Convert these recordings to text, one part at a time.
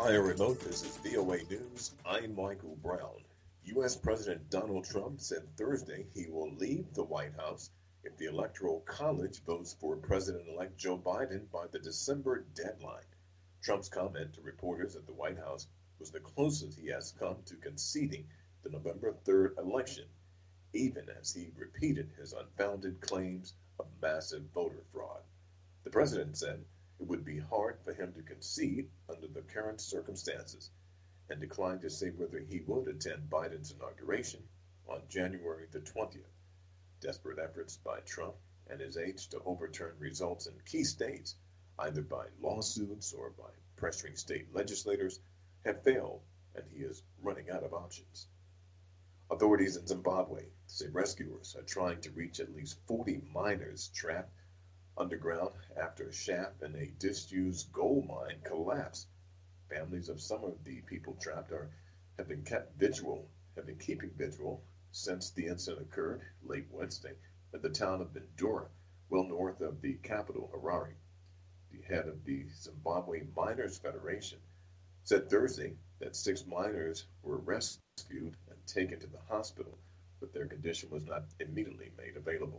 Via remote, this is VOA News. I'm Michael Brown. U.S. President Donald Trump said Thursday he will leave the White House if the Electoral College votes for President-elect Joe Biden by the December deadline. Trump's comment to reporters at the White House was the closest he has come to conceding the November 3rd election, even as he repeated his unfounded claims of massive voter fraud. The president said it would be hard for him to concede under the current circumstances and declined to say whether he would attend Biden's inauguration on January the 20th. Desperate efforts by Trump and his aides to overturn results in key states, either by lawsuits or by pressuring state legislators, have failed, and he is running out of options. Authorities in Zimbabwe say rescuers are trying to reach at least 40 miners trapped underground after a shaft in a disused gold mine collapsed. Families of some of the people trapped have been keeping vigil since the incident occurred late Wednesday in the town of Bindura, well north of the capital, Harare. The head of the Zimbabwe Miners Federation said Thursday that 6 miners were rescued and taken to the hospital, but their condition was not immediately made available.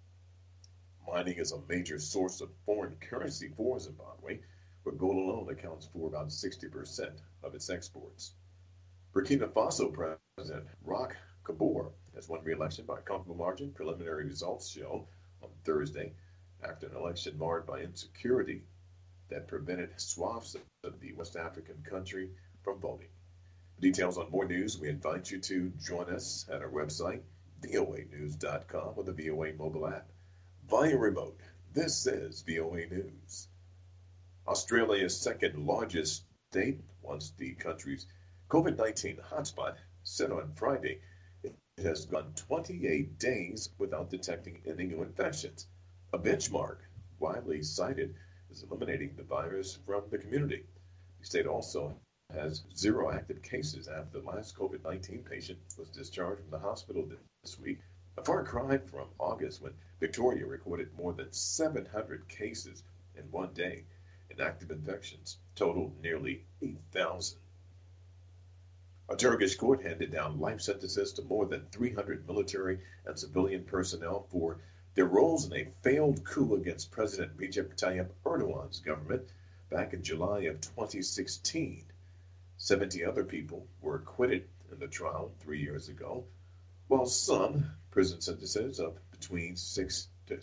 Mining is a major source of foreign currency for Zimbabwe, where gold alone accounts for about 60% of its exports. Burkina Faso President Roch Kabore has won re-election by a comfortable margin. Preliminary results show on Thursday, after an election marred by insecurity that prevented swaths of the West African country from voting. For details on more news, we invite you to join us at our website, voanews.com, or the VOA mobile app. Via remote, this is VOA News. Australia's second largest state, once the country's COVID-19 hotspot, said on Friday it has gone 28 days without detecting any new infections. A benchmark widely cited as eliminating the virus from the community. The state also has 0 active cases after the last COVID-19 patient was discharged from the hospital this week. A far cry from August when Victoria recorded more than 700 cases in one day, and active infections totaled nearly 8,000. A Turkish court handed down life sentences to more than 300 military and civilian personnel for their roles in a failed coup against President Recep Tayyip Erdogan's government back in July of 2016. 70 other people were acquitted in the trial 3 years ago, while some prison sentences of between 6 and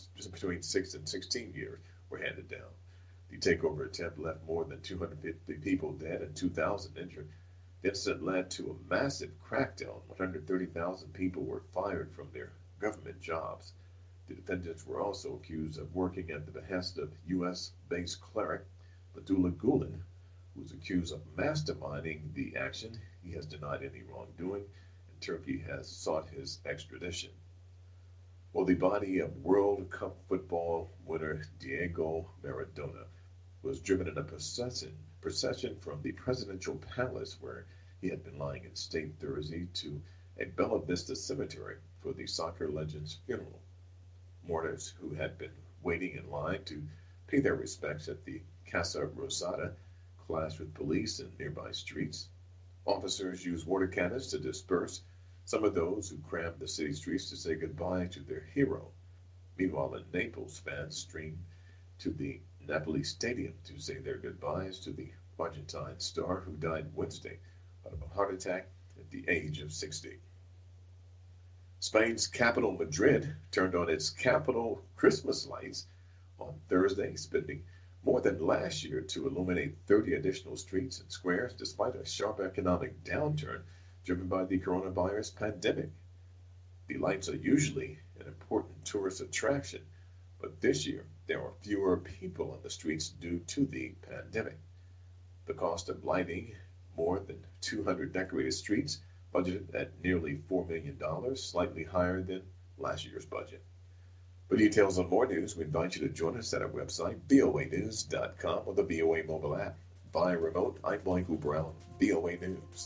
16 years were handed down. The takeover attempt left more than 250 people dead and 2,000 injured. The incident led to a massive crackdown. 130,000 people were fired from their government jobs. The defendants were also accused of working at the behest of U.S.-based cleric Fethullah Gulen, who was accused of masterminding the action. He has denied any wrongdoing, and Turkey has sought his extradition. Well, the body of World Cup football winner Diego Maradona was driven in a procession from the presidential palace, where he had been lying in state Thursday, to a Bella Vista cemetery for the soccer legend's funeral. Mourners who had been waiting in line to pay their respects at the Casa Rosada clashed with police in nearby streets. Officers used water cannons to disperse some of those who crammed the city streets to say goodbye to their hero. Meanwhile, in Naples, fans streamed to the Napoli Stadium to say their goodbyes to the Argentine star who died Wednesday of a heart attack at the age of 60. Spain's capital, Madrid, turned on its capital Christmas lights on Thursday, spending more than last year to illuminate 30 additional streets and squares despite a sharp economic downturn driven by the coronavirus pandemic. The lights are usually an important tourist attraction, but this year there are fewer people on the streets due to the pandemic. The cost of lighting more than 200 decorated streets, budgeted at nearly $4 million, slightly higher than last year's budget. For details on more news, we invite you to join us at our website, voanews.com, or the VOA mobile app. Via remote, I'm Michael Brown, VOA News.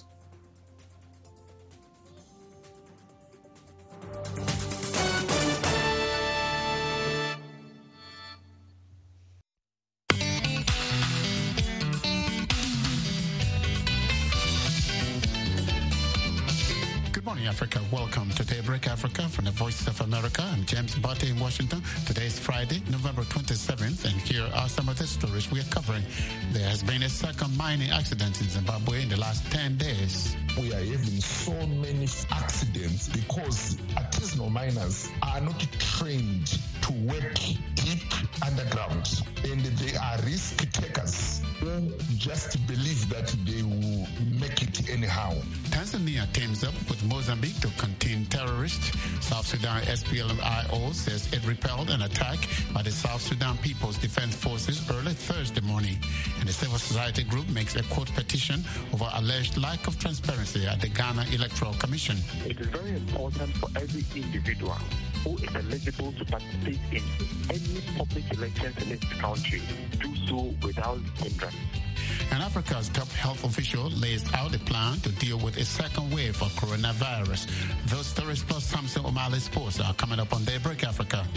morning, Africa. Welcome to Daybreak Africa from the Voice of America. I'm James Barty in Washington. Today is Friday, November 27th, and here are some of the stories we are covering. There has been a second mining accident in Zimbabwe in the last 10 days. We are having so many accidents because artisanal miners are not trained to work deep underground, and they are risk takers who just believe that they will make it anyhow. Tanzania teams up with Mozambique to contain terrorists. South Sudan SPLM-IO says it repelled an attack by the South Sudan People's Defense Forces early Thursday morning. And the civil society group makes a court petition over alleged lack of transparency at the Ghana Electoral Commission. It is very important for every individual who is eligible to participate in any public elections in this country to do so without hindrance. And Africa's top health official lays out a plan to deal with a second wave of coronavirus. Those stories plus Samson O'Malley Sports are coming up on Daybreak Africa.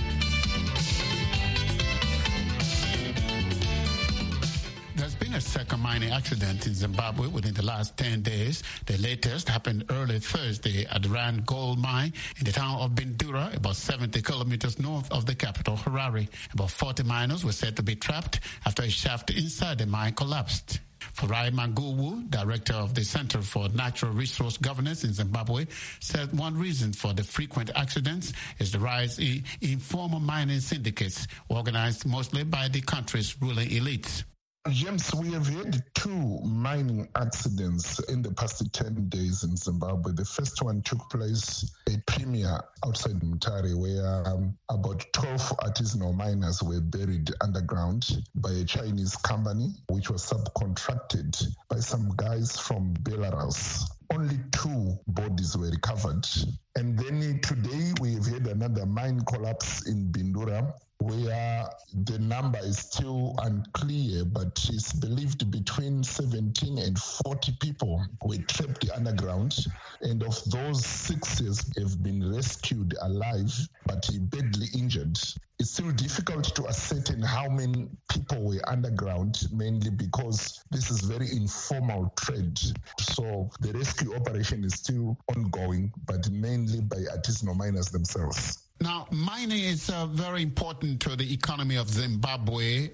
There's been a second mining accident in Zimbabwe within the last 10 days. The latest happened early Thursday at the Rand Gold Mine in the town of Bindura, about 70 kilometers north of the capital, Harare. About 40 miners were said to be trapped after a shaft inside the mine collapsed. Farai Manguwu, director of the Center for Natural Resource Governance in Zimbabwe, said one reason for the frequent accidents is the rise in informal mining syndicates organized mostly by the country's ruling elites. James, we have had two mining accidents in the past 10 days in Zimbabwe. The first one took place at Premier outside Mutare, where about 12 artisanal miners were buried underground by a Chinese company, which was subcontracted by some guys from Belarus. Only 2 bodies were recovered. And then today we have had another mine collapse in Bindura, where the number is still unclear, but it's believed between 17 and 40 people were trapped underground. And of those, 6 have been rescued alive, but badly injured. It's still difficult to ascertain how many people were underground, mainly because this is very informal trade. So the rescue operation is still ongoing, but mainly by artisanal miners themselves. Now, mining is very important to the economy of Zimbabwe.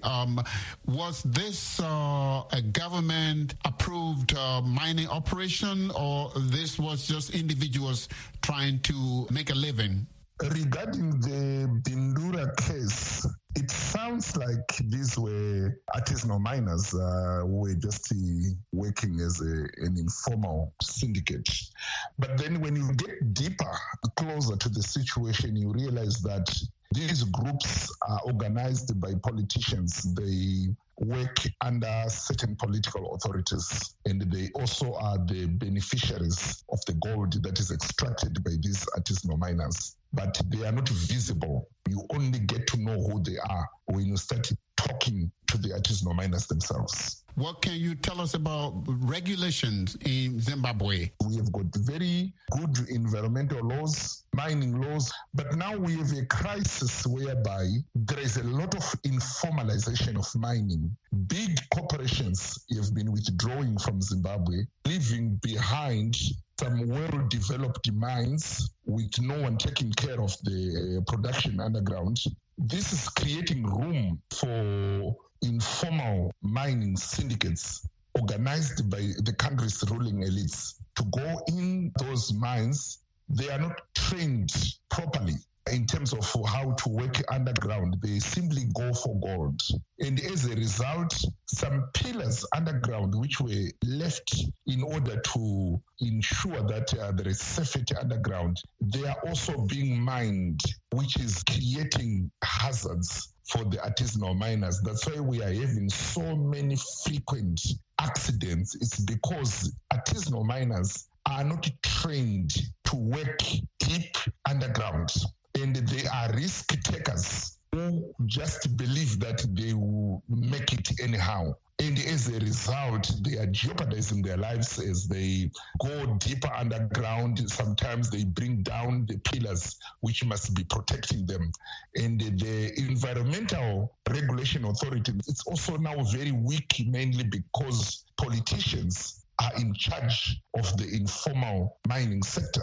Was this a government-approved mining operation, or this was just individuals trying to make a living? Regarding the Bindura case, it sounds like these were artisanal miners who were just working as an informal syndicate. But then when you get deeper, closer to the situation, you realize that these groups are organized by politicians. They work under certain political authorities, and they also are the beneficiaries of the gold that is extracted by these artisanal miners. But they are not visible. You only get to know who they are when you start talking to the artisanal miners themselves. What can you tell us about regulations in Zimbabwe? We have got very good environmental laws, mining laws, but now we have a crisis whereby there is a lot of informalization of mining. Big corporations have been withdrawing from Zimbabwe, leaving behind some well-developed mines with no one taking care of the production underground. This is creating room for informal mining syndicates organized by the country's ruling elites to go in those mines. They are not trained properly in terms of how to work underground. They simply go for gold. And as a result, some pillars underground which were left in order to ensure that there is safety underground, they are also being mined, which is creating hazards for the artisanal miners. That's why we are having so many frequent accidents. It's because artisanal miners are not trained to work deep underground, and they are risk takers who just believe that they will make it anyhow. And as a result, they are jeopardizing their lives as they go deeper underground. Sometimes they bring down the pillars which must be protecting them. And the environmental regulation authority, it's also now very weak, mainly because politicians are in charge of the informal mining sector.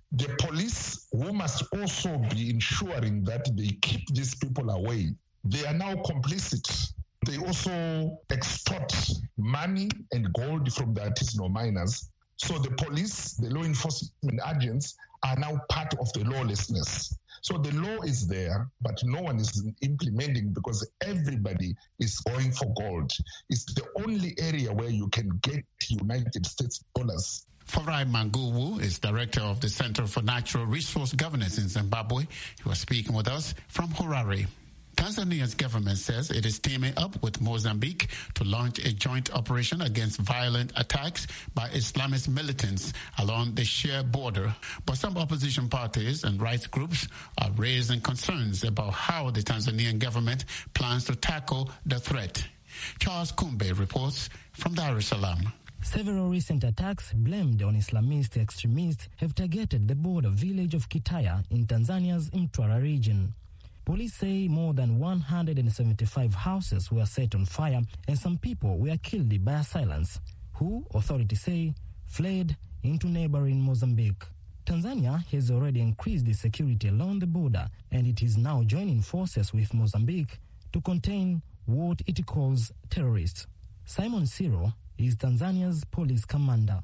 The police, who must also be ensuring that they keep these people away, they are now complicit. They also extort money and gold from the artisanal miners. So the police, the law enforcement agents, are now part of the lawlessness. So the law is there, but no one is implementing because everybody is going for gold. It's the only area where you can get United States dollars. Farai Manguwu is director of the Center for Natural Resource Governance in Zimbabwe. He was speaking with us from Harare. Tanzania's government says it is teaming up with Mozambique to launch a joint operation against violent attacks by Islamist militants along the shared border. But some opposition parties and rights groups are raising concerns about how the Tanzanian government plans to tackle the threat. Charles Kumbe reports from Dar es Salaam. Several recent attacks blamed on Islamist extremists have targeted the border village of Kitaya in Tanzania's Mtwara region. Police say more than 175 houses were set on fire and some people were killed by assailants, who, authorities say, fled into neighboring Mozambique. Tanzania has already increased the security along the border, and it is now joining forces with Mozambique to contain what it calls terrorists. Simon Siro is Tanzania's police commander.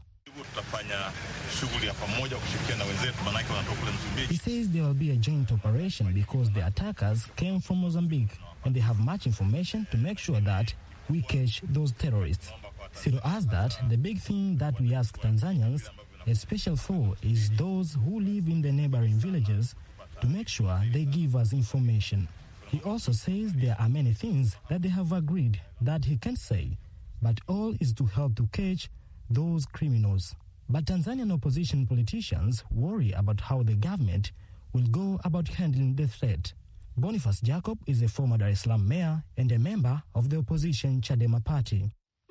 He says there will be a joint operation because the attackers came from Mozambique and they have much information to make sure that we catch those terrorists. Siro adds that the big thing that we ask Tanzanians, especially for, is those who live in the neighboring villages to make sure they give us information. He also says there are many things that they have agreed that he can't say, but all is to help to catch those criminals. But Tanzanian opposition politicians worry about how the government will go about handling the threat. Boniface Jacob is a former Dar es Salaam mayor and a member of the opposition Chadema party.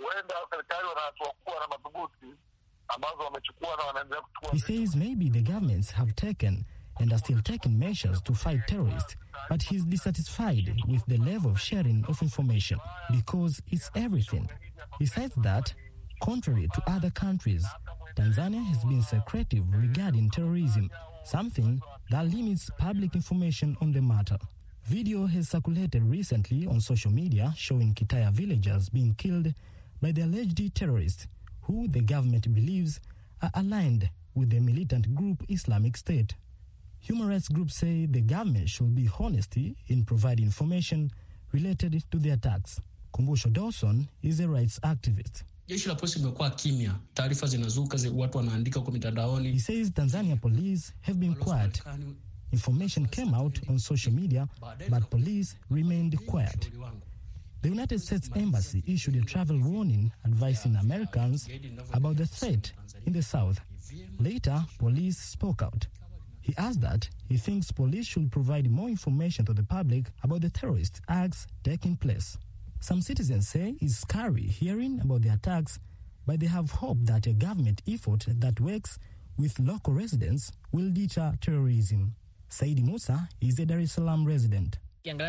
He says maybe the governments have taken and are still taking measures to fight terrorists, but he's dissatisfied with the level of sharing of information because it's everything. He says that, contrary to other countries, Tanzania has been secretive regarding terrorism, something that limits public information on the matter. Video has circulated recently on social media showing Kitaya villagers being killed by the alleged terrorists, who the government believes are aligned with the militant group Islamic State. Human rights groups say the government should be honest in providing information related to the attacks. Kumbusho Dawson is a rights activist. Jeshi la polisi limekuwa kimya. Taarifa zinazuka watu wanaandika kwa mitandaoni. He says Tanzania police have been quiet. Information came out on social media, but police remained quiet. The United States Embassy issued a travel warning advising Americans about the threat in the south. Later, police spoke out. He asked that he thinks police should provide more information to the public about the terrorist acts taking place. Some citizens say it's scary hearing about the attacks, but they have hope that a government effort that works with local residents will deter terrorism. Saidi Musa is a Dar es Salaam resident. He says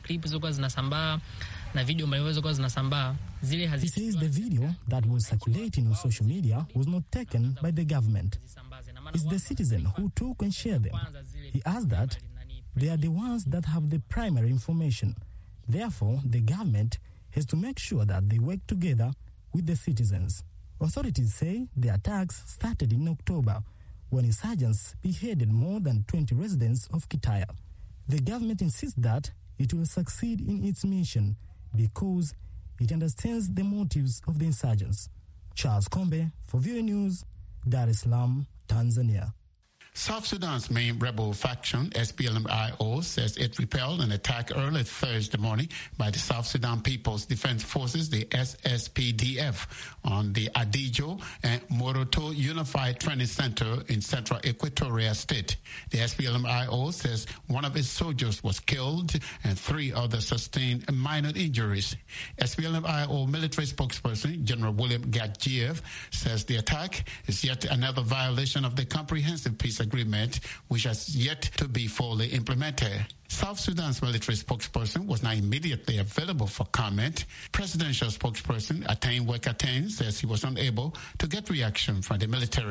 the video that was circulating on social media was not taken by the government. It's the citizen who took and shared them. He asked that they are the ones that have the primary information. Therefore, the government has to make sure that they work together with the citizens. Authorities say the attacks started in October when insurgents beheaded more than 20 residents of Kitaya. The government insists that it will succeed in its mission because it understands the motives of the insurgents. Charles Kombe for VOA News, Dar es Salaam, Tanzania. South Sudan's main rebel faction, SPLM-IO, says it repelled an attack early Thursday morning by the South Sudan People's Defense Forces, the SSPDF, on the Adijo and Moroto Unified Training Center in central Equatoria State. The SPLM-IO says one of its soldiers was killed and 3 others sustained minor injuries. SPLM-IO military spokesperson, General William Gadjiev, says the attack is yet another violation of the Comprehensive Peace Agreement, which has yet to be fully implemented. South Sudan's military spokesperson was not immediately available for comment. Presidential spokesperson Attain Wekatain says he was unable to get reaction from the military.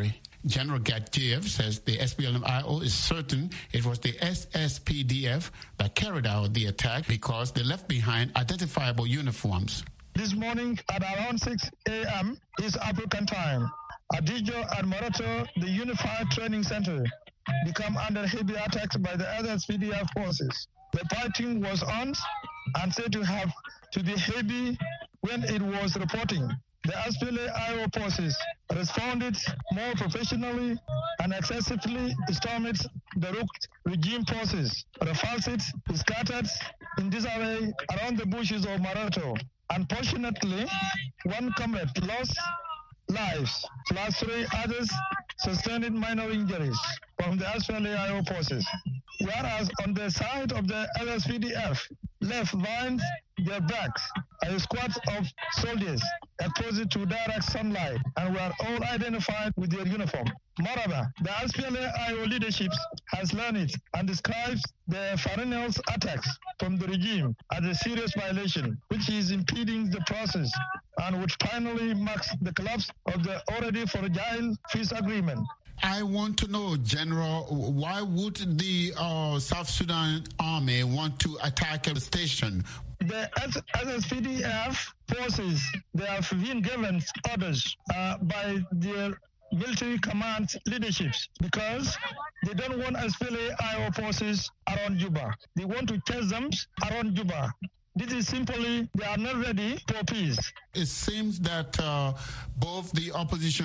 General Gatjev says the SPLM-IO is certain it was the SSPDF that carried out the attack because they left behind identifiable uniforms. This morning at around 6 a.m. East African time, at Dijo and Morato, the Unified Training Center became under heavy attacks by the SSPDF forces. The fighting was on and said to have to be heavy when it was reporting. The SPLA-IO forces responded more professionally and excessively stormed the Rook regime forces, repulsed it, scattered in disarray around the bushes of Morato. Unfortunately, one comrade lost lives, plus 3 others sustained minor injuries from the SPLA-IO forces. Whereas on the side of the SSPDF, left behind their backs a squad of soldiers exposed to direct sunlight and were all identified with their uniform. Moreover, the SPLA-IO leadership has learned it and describes the perennial attacks from the regime as a serious violation, which is impeding the process and which finally marks the collapse of the already fragile peace agreement. I want to know, General, why would the South Sudan army want to attack a station? The SSPDF forces, they have been given orders by their military command leaderships because they don't want SPLA-IO forces around Juba. They want to chase them around Juba. This is simply, they are not ready for peace. It seems that both the opposition,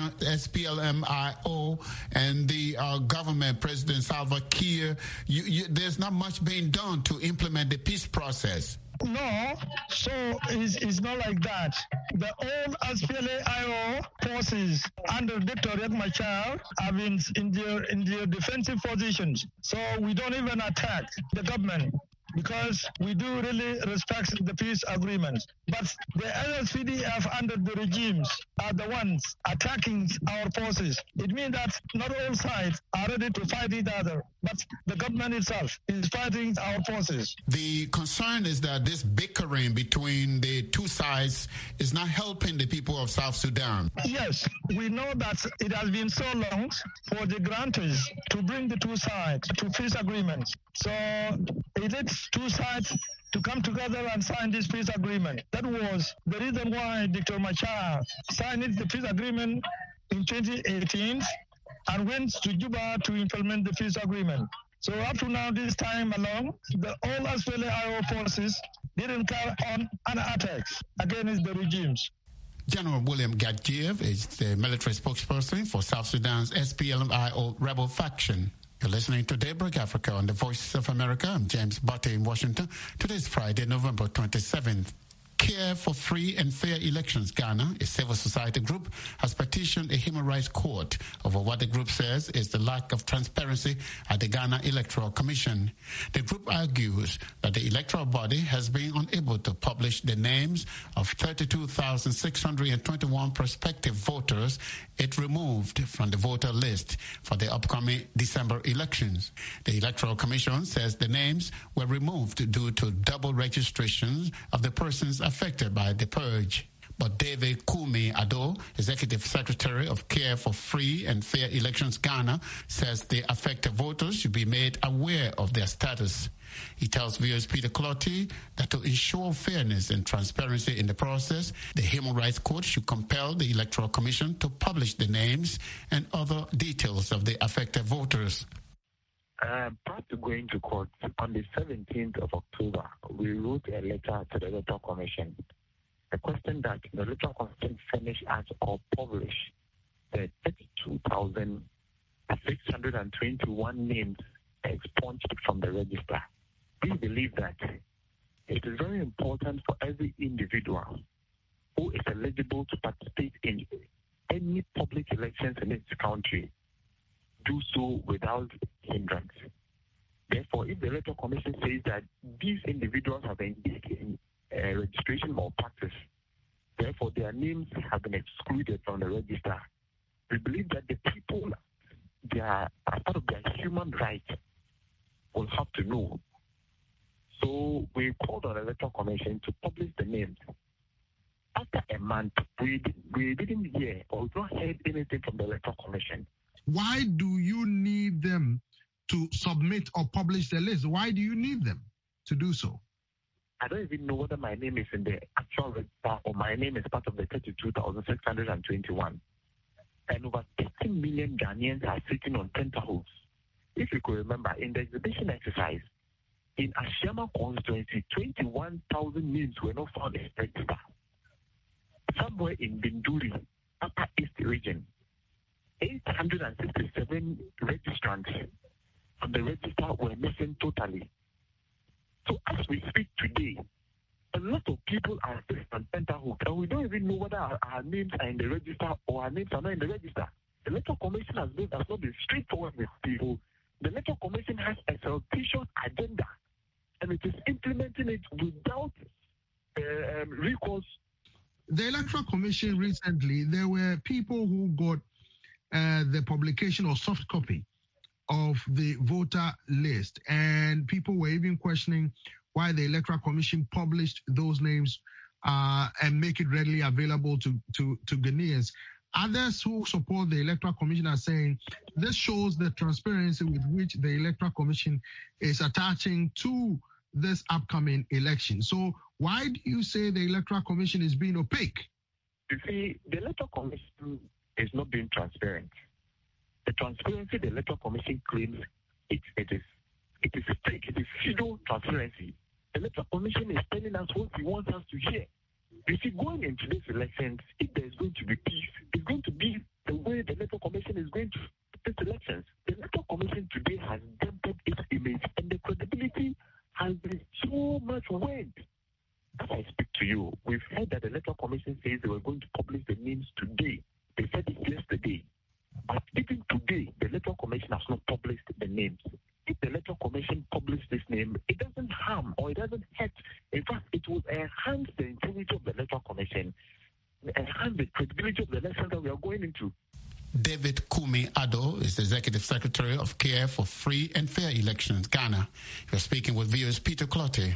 SPLM-IO, and the government, President Salva Kiir, there's not much being done to implement the peace process. No, so it's not like that. The old SPLA-IO forces under Dr. Riek Machar have been in their defensive positions. So we don't even attack the government, because we do really respect the peace agreements. But the SSPDF under the regimes are the ones attacking our forces. It means that not all sides are ready to fight each other, but the government itself is fighting our forces. The concern is that this bickering between the two sides is not helping the people of South Sudan. Yes, we know that it has been so long for the grantors to bring the two sides to peace agreements. So it is two sides to come together and sign this peace agreement. That was the reason why Dr. Machar signed the peace agreement in 2018 and went to Juba to implement the peace agreement. So up to now, this time along, the all SPLA-IO forces didn't carry on any attacks against the regimes. General William Gatjev is the military spokesperson for South Sudan's SPLM-IO rebel faction. You're listening to Daybreak Africa on the Voices of America. I'm James Butte in Washington. Today is Friday, November 27th. Care for Free and Fair Elections Ghana, a civil society group, has petitioned a human rights court over what the group says is the lack of transparency at the Ghana Electoral Commission. The group argues that the electoral body has been unable to publish the names of 32,621 prospective voters it removed from the voter list for the upcoming December elections. The Electoral Commission says the names were removed due to double registrations of the persons affected by the purge. But David Kumi Ado, Executive Secretary of Care for Free and Fair Elections Ghana, says the affected voters should be made aware of their status. He tells viewers Peter Clotty that to ensure fairness and transparency in the process, the Human Rights Court should compel the Electoral Commission to publish the names and other details of the affected voters. Prior to going to court, on the 17th of October, we wrote a letter to the Electoral Commission. The question that the Electoral Commission furnish us or publish the 32,621 names expunged from the register. We believe that it is very important for every individual who is eligible to participate in any public elections in this country do so without hindrance. Therefore, if the Electoral Commission says that these individuals have engaged in registration malpractice, therefore their names have been excluded from the register, we believe that the people, they are as part of their human right, will have to know. So we called on the Electoral Commission to publish the names. After a month, we didn't hear or we not heard anything from the Electoral Commission. Why do you need them to submit or publish the list? Why do you need them to do so? I don't even know whether my name is in the actual register or my name is part of the 32,621. And over 13 million Ghanaians are sitting on tenterhooks. If you could remember, in the exhibition exercise, in Ashama constituency, 21,000 names were not found in the register. Somewhere in Binduri, Upper East region, 867 registrants on the register were missing totally. So as we speak today, a lot of people are still on tenterhook, and we don't even know whether our names are in the register or our names are not in the register. The Electoral Commission has not been straightforward with people. The Electoral Commission has a surreptitious agenda, and it is implementing it without recourse. The Electoral Commission recently, there were people who got the publication or soft copy of the voter list, and people were even questioning why the Electoral Commission published those names and make it readily available to Ghanaians. Others who support the Electoral Commission are saying this shows the transparency with which the Electoral Commission is attaching to this upcoming election. So why do you say the Electoral Commission is being opaque? You see, the Electoral Commission is not being transparent. The transparency the Electoral Commission claims it is fake. It is pseudo transparency. The Electoral Commission is telling us what he wants us to hear. You see, going into this election, if there's going to be peace, it's going to be the way the Electoral Commission is going to this elections. The Electoral Commission today has dented its image, and the credibility has been so much weighed. As I speak to you, we've heard that the Electoral Commission says they were going to publish the names today. They said it yesterday. But even today, the Electoral Commission has not published the names. If the Electoral Commission published this name, it doesn't harm or it doesn't hurt. In fact, it will enhance the integrity of the Electoral Commission, enhance the credibility of the elections that we are going into. David Kumi Addo is the Executive Secretary of Care for Free and Fair Elections, Ghana. You're speaking with viewers Peter Clottey.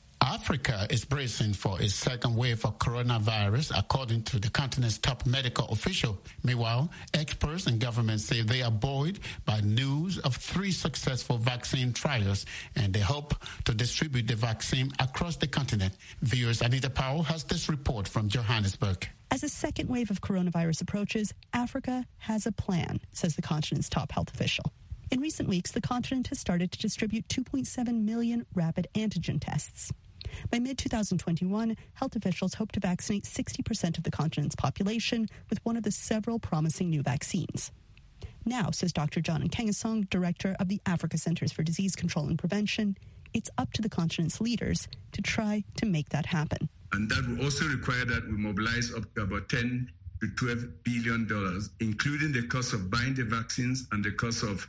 Africa is bracing for a second wave of coronavirus, according to the continent's top medical official. Meanwhile, experts and governments say they are buoyed by news of 3 successful vaccine trials, and they hope to distribute the vaccine across the continent. Viewers Anita Powell has this report from Johannesburg. As a second wave of coronavirus approaches, Africa has a plan, says the continent's top health official. In recent weeks, the continent has started to distribute 2.7 million rapid antigen tests. By mid-2021, health officials hope to vaccinate 60% of the continent's population with one of the several promising new vaccines. Now, says Dr. John Nkengasong, director of the Africa Centers for Disease Control and Prevention, it's up to the continent's leaders to try to make that happen. And that will also require that we mobilize up to about $10 to $12 billion, including the cost of buying the vaccines and the cost of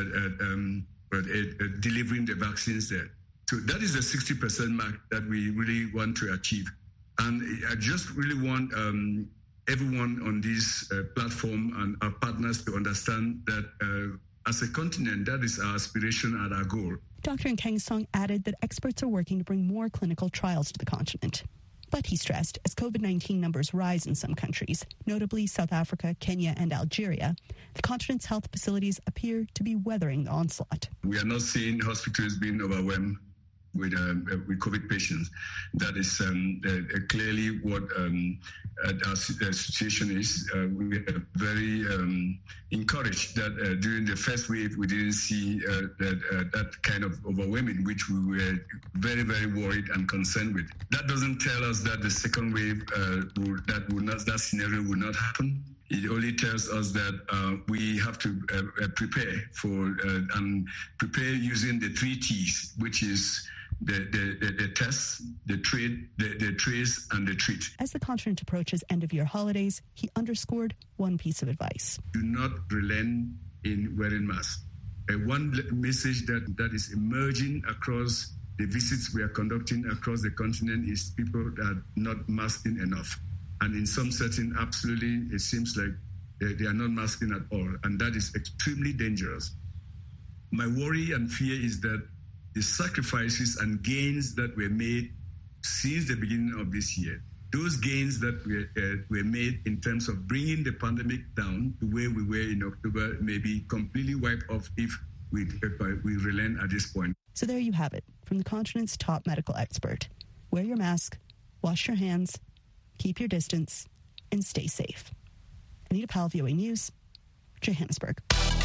delivering the vaccines there. So that is the 60% mark that we really want to achieve. And I just really want everyone on this platform and our partners to understand that as a continent, that is our aspiration and our goal. Dr. Nkengasong added that experts are working to bring more clinical trials to the continent. But he stressed, as COVID-19 numbers rise in some countries, notably South Africa, Kenya, and Algeria, the continent's health facilities appear to be weathering the onslaught. We are not seeing hospitals being overwhelmed with COVID patients. That is clearly what our situation is. We are very encouraged that during the first wave, we didn't see that kind of overwhelming, which we were very, very worried and concerned with. That doesn't tell us that the second wave, that scenario will not happen. It only tells us that we have to prepare for and prepare using the 3 T's, which is the test, the trace, and the treat. As the continent approaches end-of-year holidays, he underscored one piece of advice. Do not relent in wearing masks. One message that is emerging across the visits we are conducting across the continent is people that are not masking enough. And in some setting, absolutely, it seems like they are not masking at all. And that is extremely dangerous. My worry and fear is that the sacrifices and gains that were made since the beginning of this year those gains that were made in terms of bringing the pandemic down to where we were in October may be completely wiped off if we relent at this point. So there you have it from the continent's top medical expert. Wear your mask, wash your hands, keep your distance, and stay safe. Anita Powell, VOA News, Johannesburg.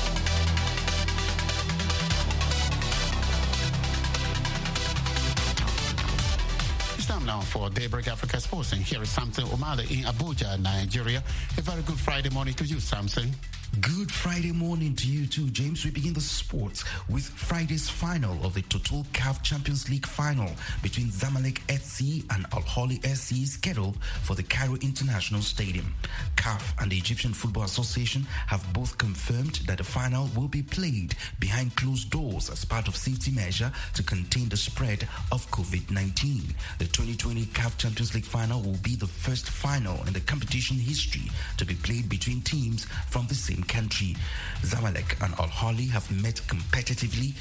It's time now for Daybreak Africa Sports, and here is Samson Omale in Abuja, Nigeria. A very good Friday morning to you, Samson. Good Friday morning to you too, James. We begin the sports with Friday's final of the Total CAF Champions League final between Zamalek SC and Al Ahly SC scheduled for the Cairo International Stadium. CAF and the Egyptian Football Association have both confirmed that the final will be played behind closed doors as part of safety measure to contain the spread of COVID-19. The 2020 CAF Champions League final will be the first final in the competition history to be played between teams from the same country. Zamalek and Al Ahly have met competitively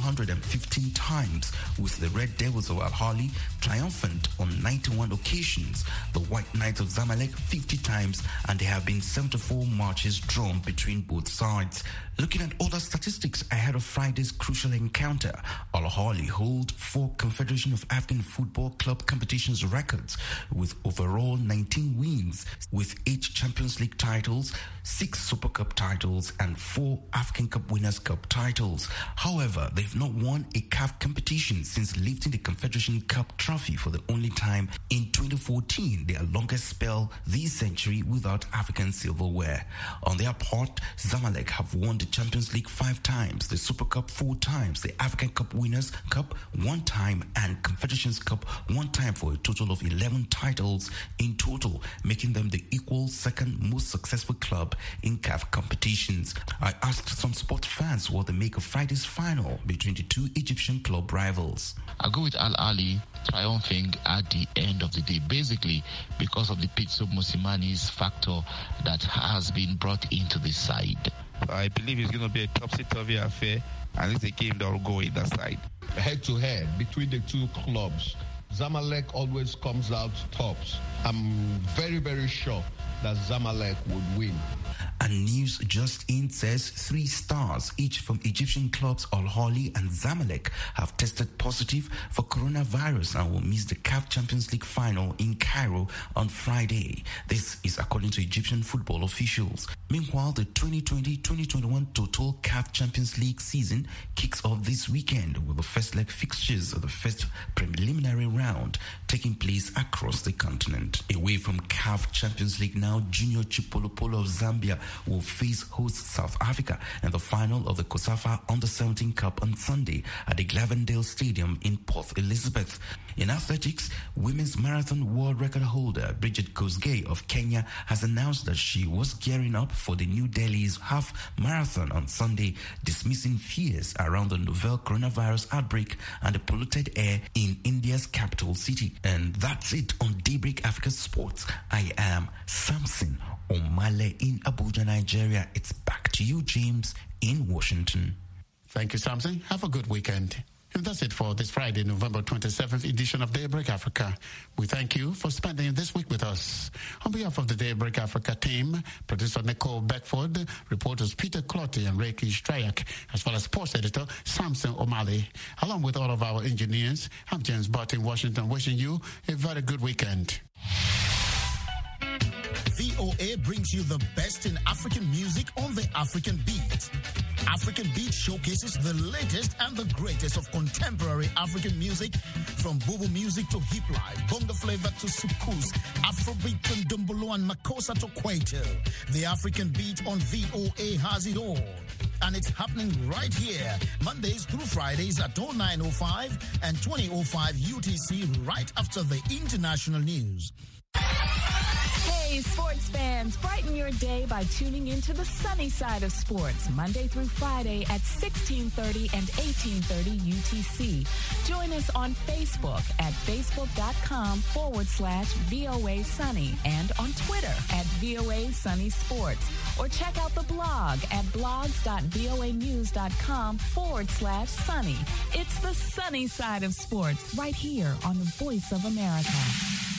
215 times, with the Red Devils of Al Ahly triumphant on 91 occasions, the White Knights of Zamalek 50 times, and there have been 74 matches drawn between both sides. Looking at other statistics ahead of Friday's crucial encounter, Al Ahly hold 4 Confederation of African Football Club competitions records with overall 19 wins, with 8 Champions League titles, 6 Super Cup titles, and 4 African Cup Winners' Cup titles. However, they've not won a CAF competition since lifting the Confederation Cup trophy for the only time in 2014, their longest spell this century without African silverware. On their part, Zamalek have won the Champions League 5 times, the Super Cup 4 times, the African Cup Winners' Cup 1 time, and Confederations Cup 1 time, for a total of 11 titles in total, making them the equal second most successful club in CAF competitions. I asked some sport fans what they make of Friday's final between the two Egyptian club rivals. I go with Al Ahly triumphing at the end of the day, basically because of the Pitso Mosimani's factor that has been brought into the side. I believe it's going to be a topsy-turvy affair, and it's a game that will go either side. Head-to-head between the two clubs, Zamalek always comes out tops. I'm very, very sure that Zamalek would win. And news just in says 3 stars, each from Egyptian clubs Al Ahly and Zamalek, have tested positive for coronavirus and will miss the CAF Champions League final in Cairo on Friday. This is according to Egyptian football officials. Meanwhile, the 2020-2021 Total CAF Champions League season kicks off this weekend with the first leg fixtures of the first preliminary round taking place across the continent. Away from CAF Champions League now, Junior Chipolopolo of Zambia will face host South Africa in the final of the COSAFA Under-17 Cup on Sunday at the Glavendale Stadium in Port Elizabeth. In athletics, women's marathon world record holder Bridget Kosgei of Kenya has announced that she was gearing up for the New Delhi's half marathon on Sunday, dismissing fears around the novel coronavirus outbreak and the polluted air in India's capital city. And that's it on Daybreak Africa Sports. I am Samson Omale in Abuja, Nigeria. It's back to you, James, in Washington. Thank you, Samson. Have a good weekend. And that's it for this Friday, November 27th edition of Daybreak Africa. We thank you for spending this week with us. On behalf of the Daybreak Africa team, producer Nicole Beckford, reporters Peter Clotty and Reiki Strayak, as well as sports editor Samson Omale, along with all of our engineers, I'm James Butt in Washington, wishing you a very good weekend. VOA brings you the best in African music on the African Beat. African Beat showcases the latest and the greatest of contemporary African music, from Bobo music to hip life, bonga flavor to soukous, Afrobeat and Dumbolo and Makossa to Kwaito. The African Beat on VOA has it all. And it's happening right here, Mondays through Fridays at 09:05 and 20:05 UTC, right after the international news. Hey, sports fans, brighten your day by tuning into the sunny side of sports, Monday through Friday at 16:30 and 18:30 UTC. Join us on Facebook at facebook.com/VOA Sunny and on Twitter at VOA Sunny Sports. Or check out the blog at blogs.voanews.com/sunny. It's the sunny side of sports right here on the Voice of America.